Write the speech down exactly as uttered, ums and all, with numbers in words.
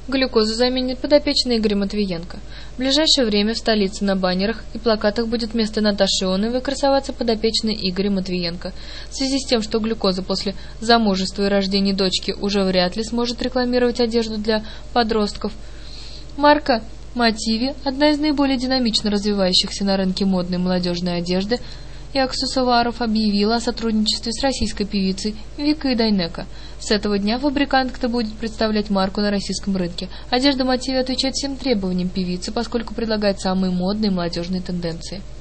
Глюкозу заменит подопечный Игоря Матвиенко. В ближайшее время в столице на баннерах и плакатах будет вместо Наташи Ионовой красоваться подопечный Игоря Матвиенко. В связи с тем, что глюкоза после замужества и рождения дочки уже вряд ли сможет рекламировать одежду для подростков, марка Мотиви, одна из наиболее динамично развивающихся на рынке модной молодежной одежды и аксессуаров, объявила о сотрудничестве с российской певицей Викой Дайнеко. С этого дня фабрикантка будет представлять марку на российском рынке. Одежда Мотиви отвечает всем требованиям певицы, поскольку предлагает самые модные молодежные тенденции.